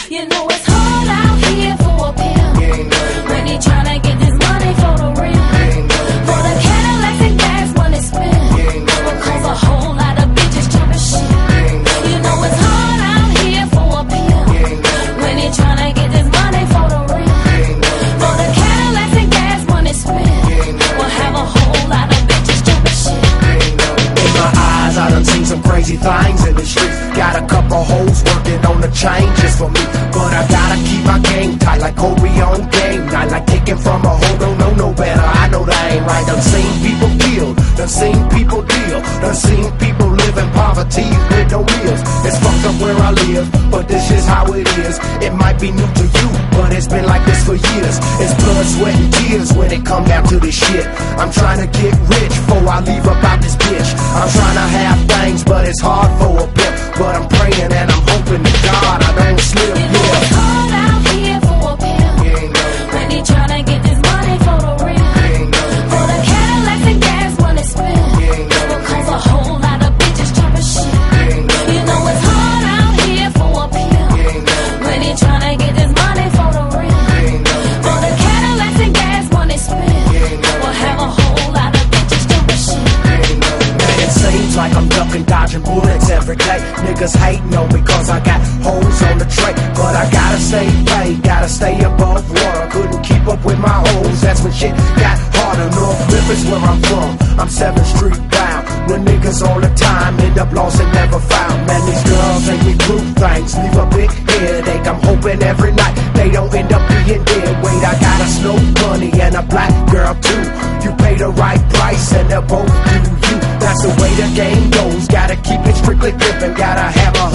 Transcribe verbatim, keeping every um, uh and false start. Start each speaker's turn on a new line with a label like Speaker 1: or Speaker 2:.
Speaker 1: You know it's hard out here for a pimp when he tryna get this money for the real. For the Cadillacs and gas money spent, will cause a whole lot of bitches jumping shit. You know it's hard out here for a pimp when he tryna get this money for the real. For the Cadillacs and gas money spent, will have a whole lot of bitches jumping shit.
Speaker 2: In my eyes, I done seen some crazy things in the street. Got a couple hoes working on the chain just for me, but I gotta keep my game tight like Kobe on game night. Like taking from a hoe, don't know no better. I know that ain't right. Done seen people killed, done seen people deal, done seen people live in poverty with no meals. It's fucked up where I live, but this is how it is. It might be new to you, but it's been like this for years. It's blood, sweat, and tears when it come down to this shit. I'm trying to get rich before I leave about this bitch. I'm trying to have things, but it's hard for a pimp. But I'm praying and I'm hoping to God I don't slip.
Speaker 1: You know it's hard out here for a pimp when he tryna get this money for the real. For the Cadillacs and gas money spent, will cause a whole lot of bitches jumping shit. You know it's hard out here for a pimp when he tryna get this money for the real. For the Cadillacs and gas money spent, will have a whole lot of bitches jumping shit.
Speaker 2: Man, it seems like I'm ducking, dodging bullets every day. Niggas hating on me cause I got hoes on the tray, but I gotta stay paid, gotta stay above water. Couldn't keep up with my hoes, that's when shit got harder. North Memphis where I'm from, I'm seventh Street bound. The niggas all the time end up lost and never found. Man, these girls make me prove things, leave a big headache. I'm hoping every night they don't end up being dead. Wait, I got a snow bunny and a black girl too. You pay the right price and they'll both do you. That's the way the game goes, gotta keep it strictly dipping. Gotta have a